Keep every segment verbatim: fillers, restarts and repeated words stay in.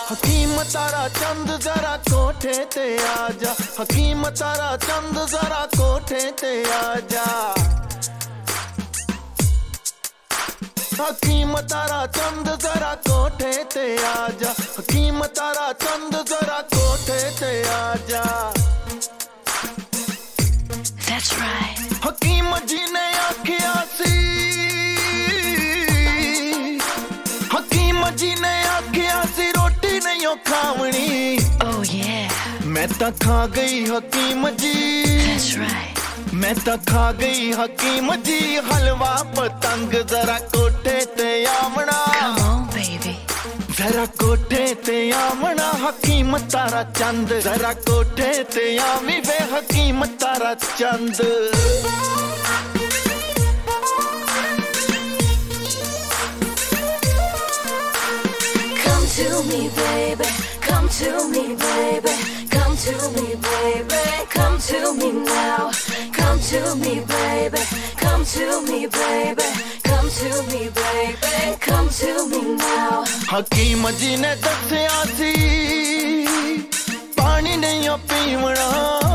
हकीम तारा चंद जरा कोठे ते आजा, हकीम तारा चंद जरा कोठे ते आजा, हकीम तारा चंद जरा कोठे ते आजा, हकीम तारा चंद जरा कोठे ते आजा। That's right. हकीम जी ने आखिया सी, हकीम जी ने आखिया सी रोटी नहीं खावनी। Oh yeah. मैं ता खा गई हकीम जी। That's right. मैं ता खा गई हकीम जी हलवा पतंग जरा कोठे ते आमना। Come on baby. जरा कोठे ते आमना हकीम तारा चंद, जरा कोठे ते आमी वे हकीम Tara Chand. Come to me baby, come to me baby, come to me baby, come to me now. Come to me baby, come to me baby, come to me baby, come to me now. हकीम जी ने दसिया सी पानी नहीं पीवना,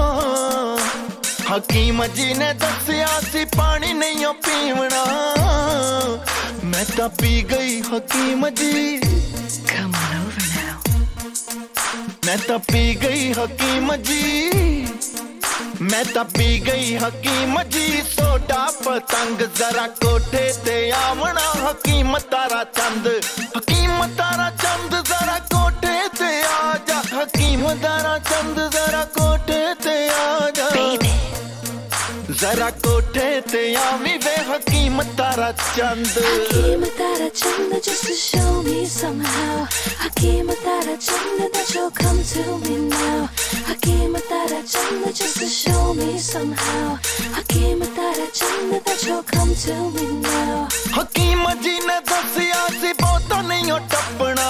हकीम जी ने दसिया सी पानी नहीं पीवना। मैं ता पी गई हकीम जी। Come on over now. मैं ता पी गई हकीम जी, मैं ता पी गई हकीम जी सोडा पतंग जरा कोठे ते आमना हकीम तारा चंद, हकीम तारा चंद जरा कोठे ते आजा, हकीम तारा चंद जरा कोठे ते आजा। Baby. जरा कोठे ते आमी वे हकीम तारा चंद। हकीम Tara Chand just to show me somehow. Hakim Tara Chand that you'll come to me now. Hakim Tara Chand just to show me somehow. Hakim Tara Chand that you'll come to me now. हकीम जी ने दसिया सी बहुता नहीं टपना।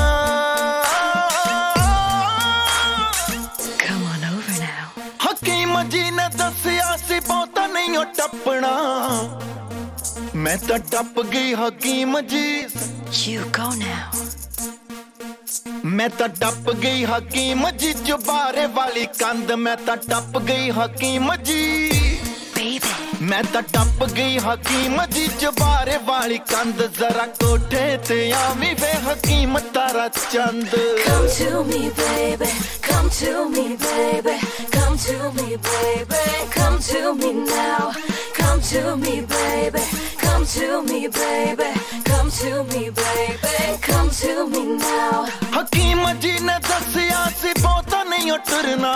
Come on over now. हकीम जी ने दसिया सी बहुता नहीं टपना। मैं तो टप गई हकीम जी। You go now. मैं तो टप गई हकीम जी जुबारे वाली कंध, मैं तो टप गई हकीम जी। Baby. मैं तो टप गई हकीम जी जुबारे वाली कंध जरा कोठे ते आमी वे हकीम Tara Chand. Come to me baby, come to me baby, come to me baby, come to me now. Come to me baby, come to me baby, come to me baby, come to me now. हकीम जी ने दसिया सी बहुता नहीं टुरना।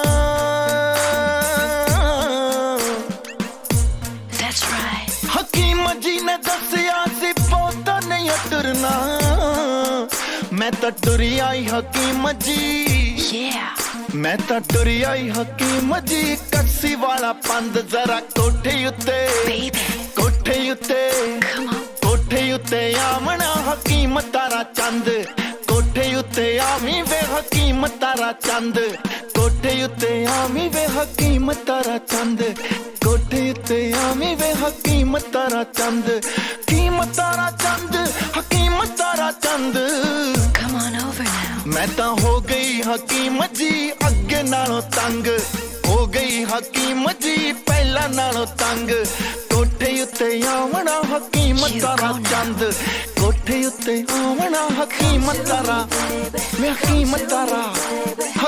That's right. हकीम जी ने दसिया सी बहुता नहीं टुरना। मैं तो टुरी आई हकीम जी। Yeah. मैं तो टुरी आई हकीम जी कस्सी वाला पंद जरा कोठे उत्ते। Baby. कोठे उत्ते। Come on. कोठे उत्ते आमना हकीम तारा चंद, कोठे उत्ते आमी वे हकीम तारा चंद, कोठे उत्ते आमी वे हकीम तारा चंद, कोठे उत्ते आमी वे हकीम तारा चंद, हकीम तारा चंद, हकीम Tara Chand. Come on over now. मैं ता हो गई हकीम जी अगे नालों तंग, हो गई हकीम जी पहला नालों तंग। कोठे उत्ते आवना हकीम तारा चंद, कोठे उत्ते आवना हकीम तारा, मैं हकीम तारा।